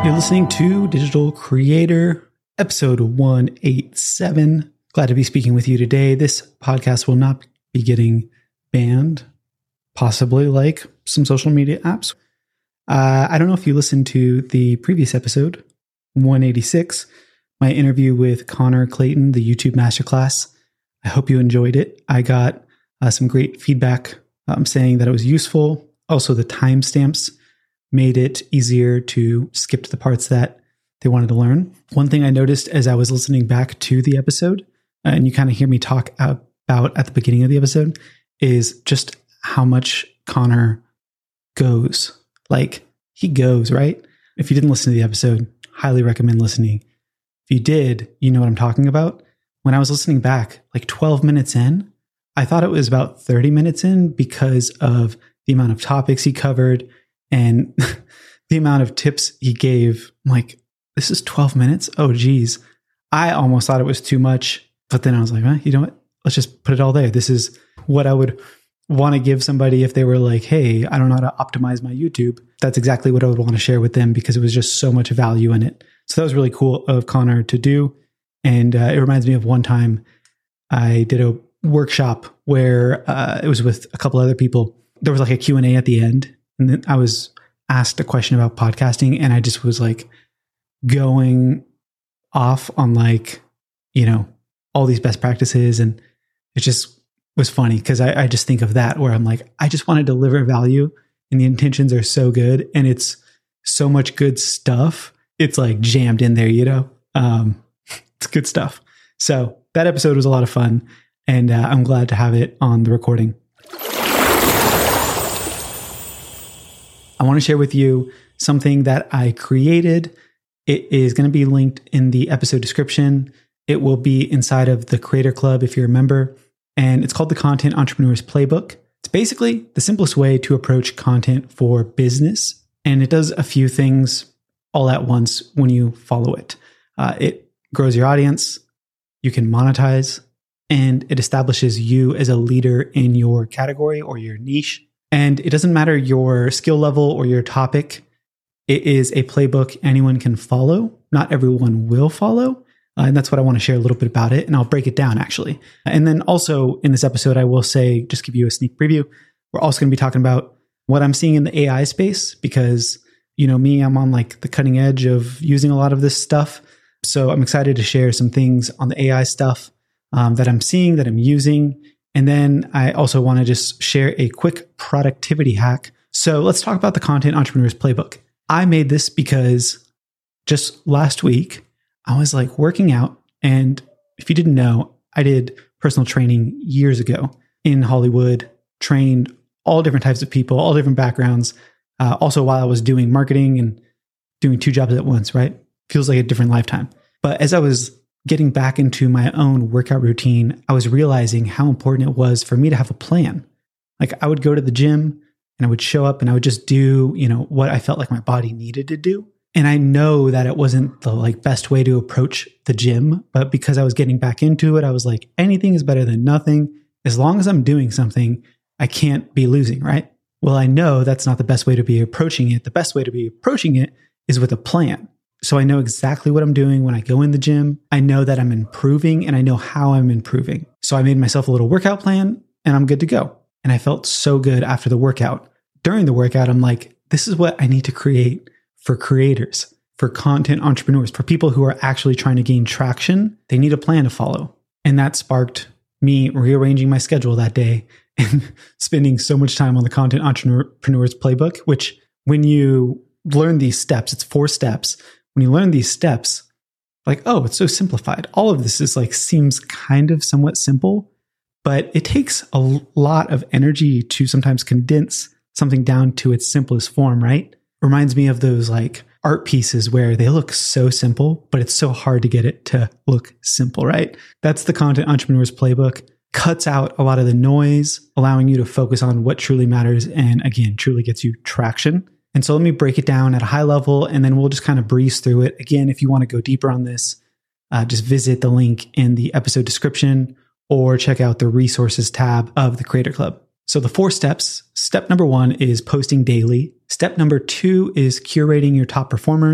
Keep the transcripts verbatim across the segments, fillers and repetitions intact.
You're listening to Digital Creator, episode one eighty-seven. Glad to be speaking with you today. This podcast will not be getting banned, possibly like some social media apps. Uh, I don't know if you listened to the previous episode, one eighty-six, my interview with Connor Clayton, the YouTube Masterclass. I hope you enjoyed it. I got uh, some great feedback um, saying that it was useful. Also, the timestamps made it easier to skip to the parts that they wanted to learn. One thing I noticed as I was listening back to the episode, and you kind of hear me talk about at the beginning of the episode, is just how much Connor goes. Like, he goes, right? If you didn't listen to the episode, highly recommend listening. If you did, you know what I'm talking about. When I was listening back, like twelve minutes in, I thought it was about thirty minutes in because of the amount of topics he covered and the amount of tips he gave. I'm like, this is twelve minutes? Oh, geez. I almost thought it was too much. But then I was like, eh, you know what? Let's just put it all there. This is what I would want to give somebody if they were like, hey, I don't know how to optimize my YouTube. That's exactly what I would want to share with them because it was just so much value in it. So that was really cool of Connor to do. And uh, it reminds me of one time I did a workshop where uh, it was with a couple other people. There was like a Q and A at the end. And then I was asked a question about podcasting and I just was like going off on like, you know, all these best practices. And it just was funny because I, I just think of that where I'm like, I just want to deliver value and the intentions are so good. And it's so much good stuff. It's like jammed in there, you know, um, it's good stuff. So that episode was a lot of fun and uh, I'm glad to have it on the recording. I want to share with you something that I created. It is going to be linked in the episode description. It will be inside of the Creator Club if you're a member, and it's called the Content Entrepreneur's Playbook. It's basically the simplest way to approach content for business, and it does a few things all at once when you follow it. Uh, it grows your audience, you can monetize, and it establishes you as a leader in your category or your niche. And it doesn't matter your skill level or your topic. It is a playbook anyone can follow. Not everyone will follow. Uh, and that's what I want to share a little bit about it. And I'll break it down actually. And then also in this episode, I will say, just give you a sneak preview. We're also going to be talking about what I'm seeing in the A I space because, you know, me, I'm on like the cutting edge of using a lot of this stuff. So I'm excited to share some things on the A I stuff um, that I'm seeing, that I'm using. And then I also want to just share a quick productivity hack. So let's talk about the Content Entrepreneur's Playbook. I made this because just last week, I was like working out. And if you didn't know, I did personal training years ago in Hollywood, trained all different types of people, all different backgrounds. Uh, also, while I was doing marketing and doing two jobs at once, right? Feels like a different lifetime. But as I was getting back into my own workout routine, I was realizing how important it was for me to have a plan. Like I would go to the gym and I would show up and I would just do, you know, what I felt like my body needed to do. And I know that it wasn't the like best way to approach the gym, but because I was getting back into it, I was like, anything is better than nothing. As long as I'm doing something, I can't be losing, right? Well, I know that's not the best way to be approaching it. The best way to be approaching it is with a plan. So I know exactly what I'm doing when I go in the gym. I know that I'm improving and I know how I'm improving. So I made myself a little workout plan and I'm good to go. And I felt so good after the workout. During the workout, I'm like, this is what I need to create for creators, for content entrepreneurs, for people who are actually trying to gain traction. They need a plan to follow. And that sparked me rearranging my schedule that day and spending so much time on the Content Entrepreneur's Playbook, which when you learn these steps, it's four steps. When you learn these steps, like, oh, it's so simplified. All of this is like, seems kind of somewhat simple, but it takes a lot of energy to sometimes condense something down to its simplest form, right? Reminds me of those like art pieces where they look so simple, but it's so hard to get it to look simple, right? That's the Content Entrepreneur's Playbook. Cuts out a lot of the noise, allowing you to focus on what truly matters and again, truly gets you traction. And so let me break it down at a high level and then we'll just kind of breeze through it. Again, if you want to go deeper on this, uh, just visit the link in the episode description or check out the resources tab of the Creator Club. So the four steps, step number one is posting daily. Step number two is curating your top performers.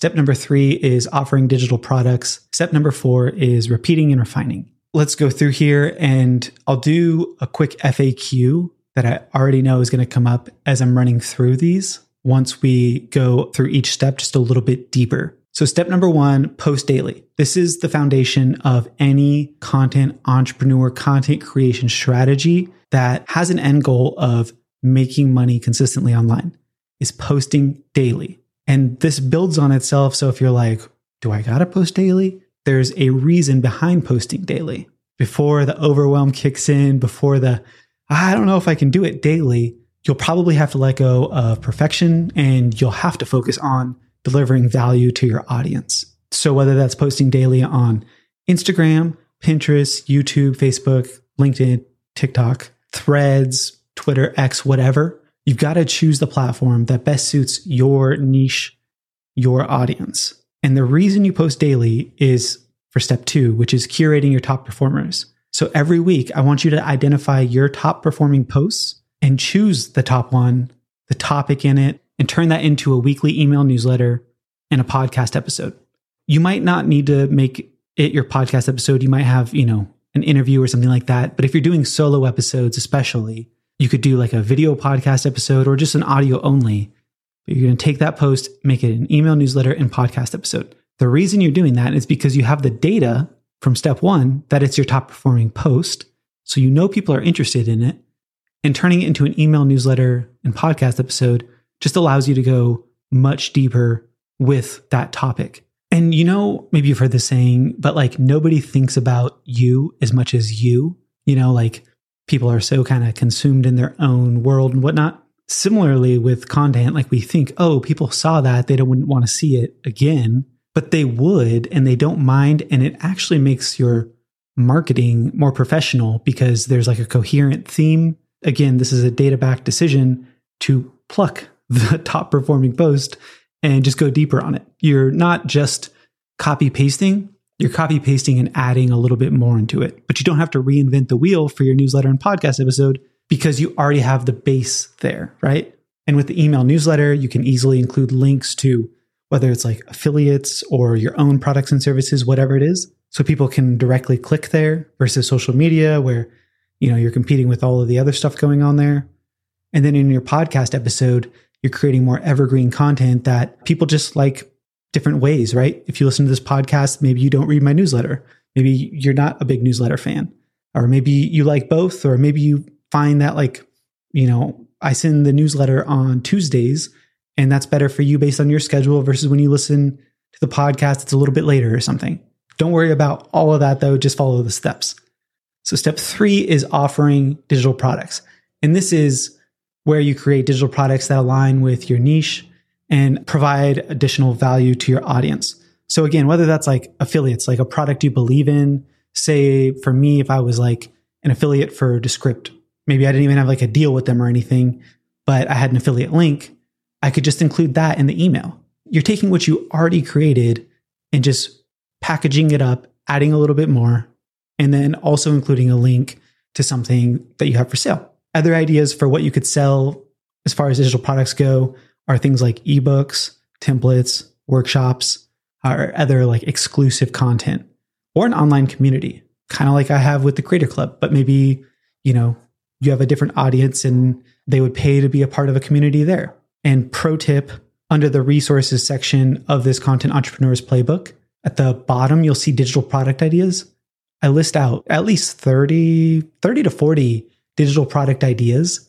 Step number three is offering digital products. Step number four is repeating and refining. Let's go through here and I'll do a quick F A Q that I already know is going to come up as I'm running through these once we go through each step just a little bit deeper. So step number one, post daily. This is the foundation of any content entrepreneur content creation strategy that has an end goal of making money consistently online, is posting daily. And this builds on itself. So if you're like, do I gotta post daily? There's a reason behind posting daily. Before the overwhelm kicks in, before the, I don't know if I can do it daily, you'll probably have to let go of perfection and you'll have to focus on delivering value to your audience. So whether that's posting daily on Instagram, Pinterest, YouTube, Facebook, LinkedIn, TikTok, Threads, Twitter, X, whatever, you've got to choose the platform that best suits your niche, your audience. And the reason you post daily is for step two, which is curating your top performers. So every week, I want you to identify your top performing posts and choose the top one, the topic in it, and turn that into a weekly email newsletter and a podcast episode. You might not need to make it your podcast episode. You might have, you know, an interview or something like that. But if you're doing solo episodes, especially, you could do like a video podcast episode or just an audio only. But you're going to take that post, make it an email newsletter and podcast episode. The reason you're doing that is because you have the data from step one that it's your top performing post. So you know people are interested in it. And turning it into an email newsletter and podcast episode just allows you to go much deeper with that topic. And you know, maybe you've heard this saying, but like nobody thinks about you as much as you. You know, like people are so kind of consumed in their own world and whatnot. Similarly with content, like we think, oh, people saw that, they don't wouldn't want to see it again, but they would, and they don't mind. And it actually makes your marketing more professional because there's like a coherent theme. Again, this is a data-backed decision to pluck the top performing post and just go deeper on it. You're not just copy pasting, you're copy pasting and adding a little bit more into it, but you don't have to reinvent the wheel for your newsletter and podcast episode because you already have the base there, right? And with the email newsletter, you can easily include links to whether it's like affiliates or your own products and services, whatever it is. So people can directly click there versus social media where, you know, you're competing with all of the other stuff going on there. And then in your podcast episode, you're creating more evergreen content that people just like different ways, right? If you listen to this podcast, maybe you don't read my newsletter. Maybe you're not a big newsletter fan, or maybe you like both, or maybe you find that like, you know, I send the newsletter on Tuesdays and that's better for you based on your schedule versus when you listen to the podcast, it's a little bit later or something. Don't worry about all of that though. Just follow the steps. So step three is offering digital products. And this is where you create digital products that align with your niche and provide additional value to your audience. So again, whether that's like affiliates, like a product you believe in, say for me, if I was like an affiliate for Descript, maybe I didn't even have like a deal with them or anything, but I had an affiliate link, I could just include that in the email. You're taking what you already created and just packaging it up, adding a little bit more, and then also including a link to something that you have for sale. Other ideas for what you could sell as far as digital products go are things like ebooks, templates, workshops, or other like exclusive content, or an online community, kind of like I have with the Creator Club. But maybe, you know, you have a different audience and they would pay to be a part of a community there. And pro tip, under the resources section of this Content Entrepreneurs Playbook, at the bottom, you'll see digital product ideas. I list out at least thirty, thirty to forty digital product ideas.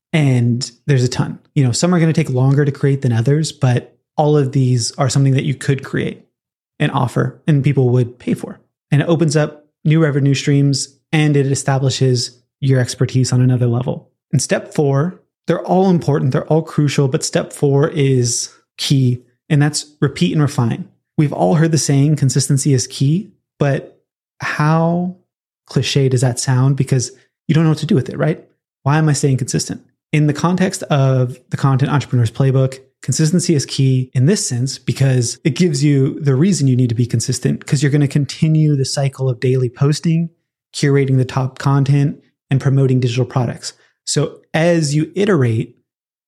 And there's a ton. You know, some are going to take longer to create than others, but all of these are something that you could create and offer and people would pay for. And it opens up new revenue streams and it establishes your expertise on another level. And step four, they're all important. They're all crucial, but step four is key, and that's repeat and refine. We've all heard the saying, consistency is key, but how cliche does that sound? Because you don't know what to do with it, right? Why am I staying consistent? In the context of the Content Entrepreneurs Playbook, consistency is key in this sense because it gives you the reason you need to be consistent, because you're going to continue the cycle of daily posting, curating the top content, and promoting digital products. So as you iterate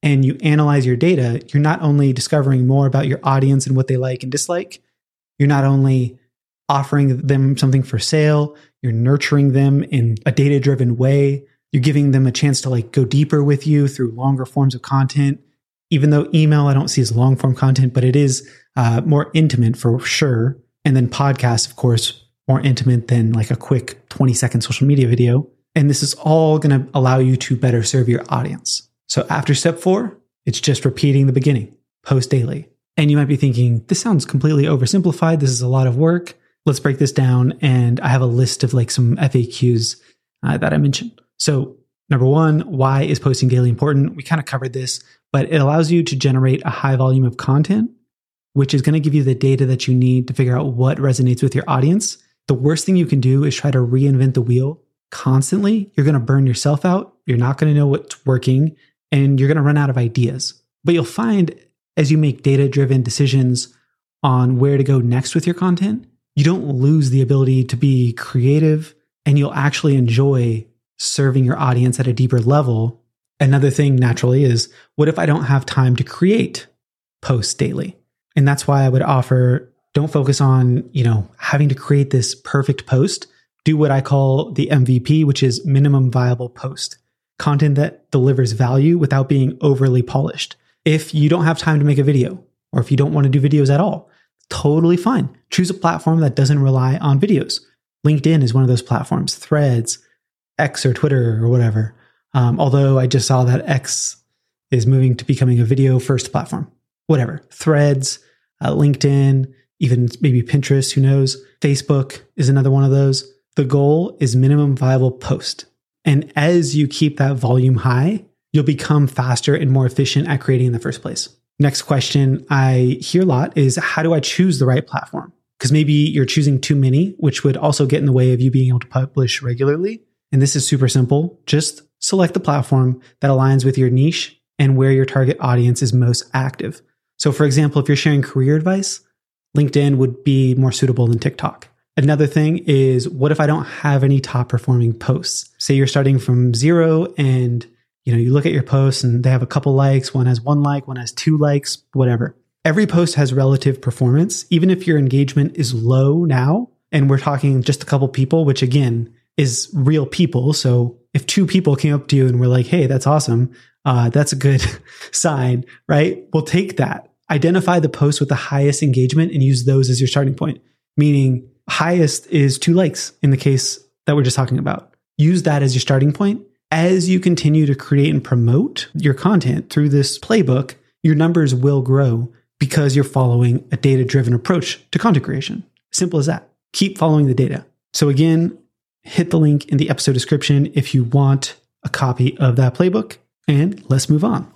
and you analyze your data, you're not only discovering more about your audience and what they like and dislike, you're not only offering them something for sale, you're nurturing them in a data-driven way, you're giving them a chance to like go deeper with you through longer forms of content. Even though email I don't see as long form content, but it is uh, more intimate for sure. And then podcasts, of course, more intimate than like a quick twenty second social media video. And this is all going to allow you to better serve your audience. So after step four, it's just repeating the beginning, post daily. And you might be thinking, this sounds completely oversimplified. This is a lot of work. Let's break this down. And I have a list of like some F A Qs uh, that I mentioned. So number one, why is posting daily important? We kind of covered this, but it allows you to generate a high volume of content, which is going to give you the data that you need to figure out what resonates with your audience. The worst thing you can do is try to reinvent the wheel constantly. You're going to burn yourself out. You're not going to know what's working, and you're going to run out of ideas. But you'll find as you make data-driven decisions on where to go next with your content, you don't lose the ability to be creative, and you'll actually enjoy serving your audience at a deeper level. Another thing naturally is, what if I don't have time to create posts daily? And that's why I would offer, don't focus on, you know, having to create this perfect post. Do what I call the M V P, which is minimum viable post. Content that delivers value without being overly polished. If you don't have time to make a video, or if you don't want to do videos at all, totally fine. Choose a platform that doesn't rely on videos. LinkedIn is one of those platforms, Threads, X or Twitter or whatever. Um, although I just saw that X is moving to becoming a video first platform. Whatever. Threads, uh, LinkedIn, even maybe Pinterest, who knows? Facebook is another one of those. The goal is minimum viable post. And as you keep that volume high, you'll become faster and more efficient at creating in the first place. Next question I hear a lot is, how do I choose the right platform? Because maybe you're choosing too many, which would also get in the way of you being able to publish regularly. And this is super simple. Just select the platform that aligns with your niche and where your target audience is most active. So for example, if you're sharing career advice, LinkedIn would be more suitable than TikTok. Another thing is, what if I don't have any top performing posts? Say you're starting from zero and you know, you look at your posts and they have a couple likes, one has one like, one has two likes, whatever. Every post has relative performance. Even if your engagement is low now, and we're talking just a couple people, which again is real people. So if two people came up to you and were like, hey, that's awesome, uh, that's a good sign, right? We'll take that. Identify the posts with the highest engagement and use those as your starting point. Meaning highest is two likes in the case that we're just talking about. Use that as your starting point. As you continue to create and promote your content through this playbook, your numbers will grow because you're following a data-driven approach to content creation. Simple as that. Keep following the data. So again, hit the link in the episode description if you want a copy of that playbook, and let's move on.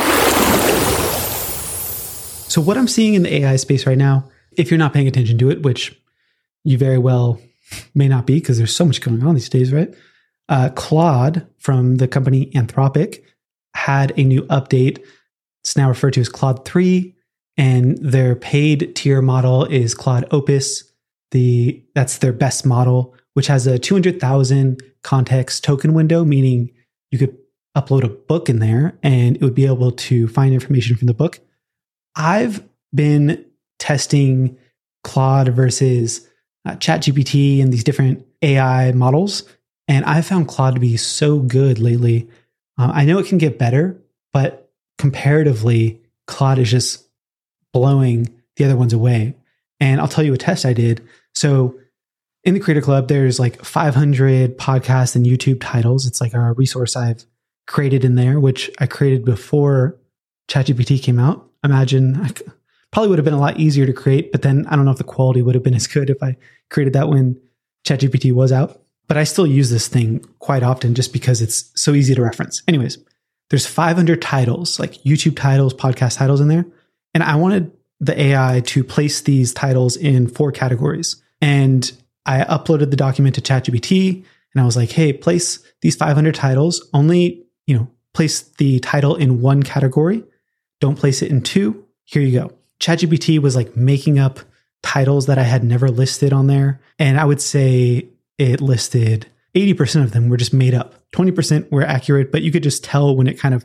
So what I'm seeing in the A I space right now, if you're not paying attention to it, which you very well may not be because there's so much going on these days, right? Uh, Claude from the company Anthropic had a new update. It's now referred to as Claude three, and their paid tier model is Claude Opus. The that's their best model, which has a two hundred thousand context token window, meaning you could upload a book in there and it would be able to find information from the book. I've been testing Claude versus uh, ChatGPT and these different A I models, and I found Claude to be so good lately. Uh, I know it can get better, but comparatively, Claude is just blowing the other ones away. And I'll tell you a test I did. So in the Creator Club, there's like five hundred podcasts and YouTube titles. It's like a resource I've created in there, which I created before ChatGPT came out. Imagine I probably would have been a lot easier to create, but then I don't know if the quality would have been as good if I created that when ChatGPT was out. But I still use this thing quite often just because it's so easy to reference. Anyways, there's five hundred titles, like YouTube titles, podcast titles in there. And I wanted the A I to place these titles in four categories. And I uploaded the document to ChatGPT and I was like, hey, place these five hundred titles, only, you know, place the title in one category. Don't place it in two. Here you go. ChatGPT was like making up titles that I had never listed on there. And I would say it listed eighty percent of them were just made up. twenty percent were accurate, but you could just tell when it kind of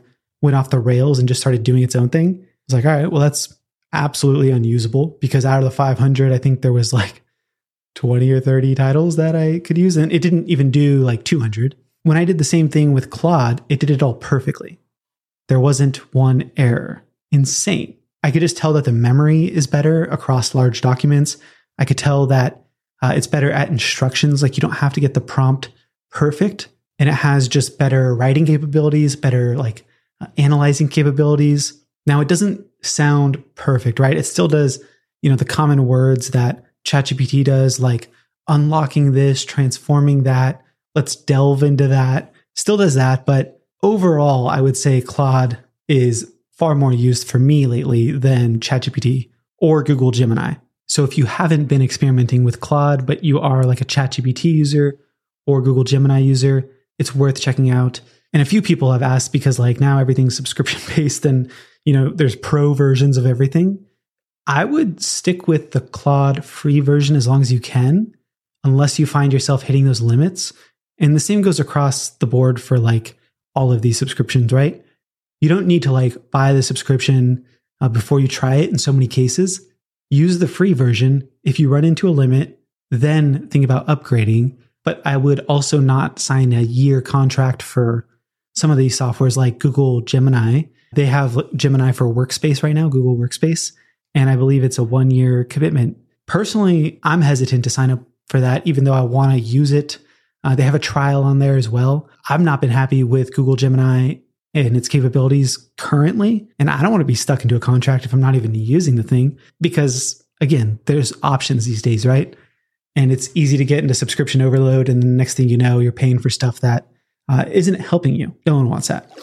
went off the rails and just started doing its own thing. I was like, all right, well, that's absolutely unusable, because out of the five hundred, I think there was like twenty or thirty titles that I could use. And it didn't even do like two hundred. When I did the same thing with Claude, it did it all perfectly. There wasn't one error. Insane. I could just tell that the memory is better across large documents. I could tell that uh, it's better at instructions. Like, you don't have to get the prompt perfect. And it has just better writing capabilities, better like uh, analyzing capabilities. Now, it doesn't sound perfect, right? It still does, you know, the common words that ChatGPT does, like unlocking this, transforming that. Let's delve into that. Still does that. But overall, I would say Claude is far more used for me lately than ChatGPT or Google Gemini. So if you haven't been experimenting with Claude, but you are like a ChatGPT user or Google Gemini user, it's worth checking out. And a few people have asked, because like now everything's subscription based and, you know, there's pro versions of everything. I would stick with the Claude free version as long as you can, unless you find yourself hitting those limits. And the same goes across the board for like all of these subscriptions, right? You don't need to like buy the subscription uh, before you try it in so many cases. Use the free version. If you run into a limit, then think about upgrading. But I would also not sign a year contract for some of these softwares like Google Gemini. They have Gemini for Workspace right now, Google Workspace. And I believe it's a one year commitment. Personally, I'm hesitant to sign up for that, even though I want to use it. Uh, they have a trial on there as well. I've not been happy with Google Gemini and its capabilities currently. And I don't want to be stuck into a contract if I'm not even using the thing, because again, there's options these days, right? And it's easy to get into subscription overload. And the next thing you know, you're paying for stuff that uh, isn't helping you. No one wants that.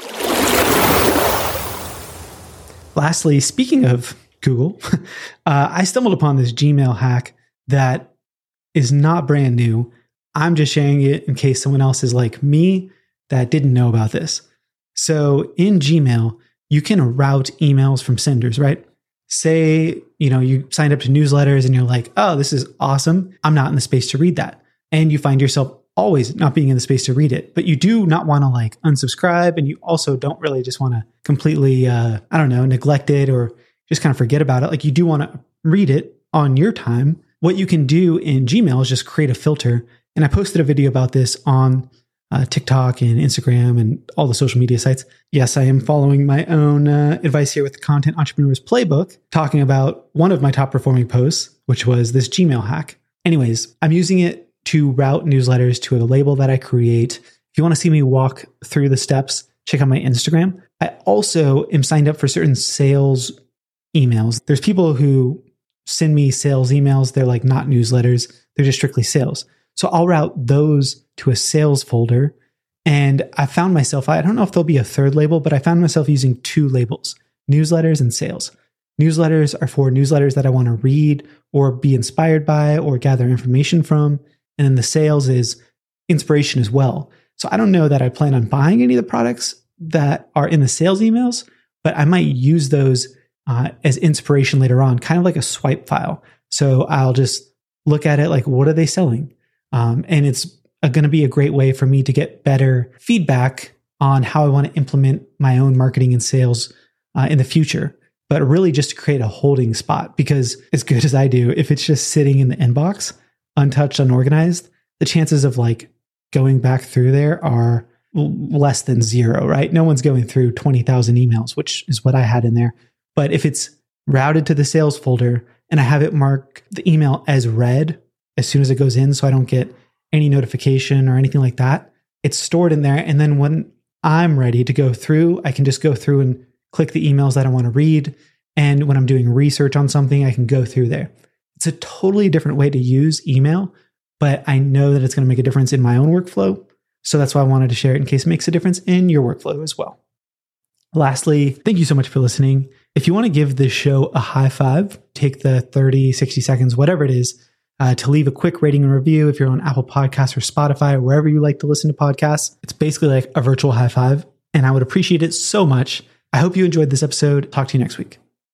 Lastly, speaking of Google, uh, I stumbled upon this Gmail hack that is not brand new. I'm just sharing it in case someone else is like me that didn't know about this. So in Gmail, you can route emails from senders, right? Say, you know, you signed up to newsletters and you're like, oh, this is awesome. I'm not in the space to read that. And you find yourself always not being in the space to read it, but you do not want to like unsubscribe. And you also don't really just want to completely, uh, I don't know, neglect it or just kind of forget about it. Like, you do want to read it on your time. What you can do in Gmail is just create a filter. And I posted a video about this on uh, TikTok and Instagram and all the social media sites. Yes, I am following my own uh, advice here with the Content Entrepreneurs Playbook, talking about one of my top performing posts, which was this Gmail hack. Anyways, I'm using it to route newsletters to a label that I create. If you want to see me walk through the steps, check out my Instagram. I also am signed up for certain sales emails. There's people who send me sales emails. They're like not newsletters. They're just strictly sales. So I'll route those to a sales folder. And I found myself, I don't know if there'll be a third label, but I found myself using two labels, newsletters and sales. Newsletters are for newsletters that I want to read or be inspired by or gather information from. And then the sales is inspiration as well. So I don't know that I plan on buying any of the products that are in the sales emails, but I might use those uh, as inspiration later on, kind of like a swipe file. So I'll just look at it like, what are they selling? Um, and it's going to be a great way for me to get better feedback on how I want to implement my own marketing and sales uh, in the future. But really just to create a holding spot, because as good as I do, if it's just sitting in the inbox, untouched, unorganized, the chances of like going back through there are less than zero, right? No one's going through twenty thousand emails, which is what I had in there. But if it's routed to the sales folder and I have it mark the email as read as soon as it goes in, so I don't get any notification or anything like that, it's stored in there. And then when I'm ready to go through, I can just go through and click the emails that I want to read. And when I'm doing research on something, I can go through there. It's a totally different way to use email, but I know that it's going to make a difference in my own workflow. So that's why I wanted to share it in case it makes a difference in your workflow as well. Lastly, thank you so much for listening. If you want to give this show a high five, take the thirty, sixty seconds, whatever it is, uh, to leave a quick rating and review. If you're on Apple Podcasts or Spotify, or wherever you like to listen to podcasts, it's basically like a virtual high five. And I would appreciate it so much. I hope you enjoyed this episode. Talk to you next week.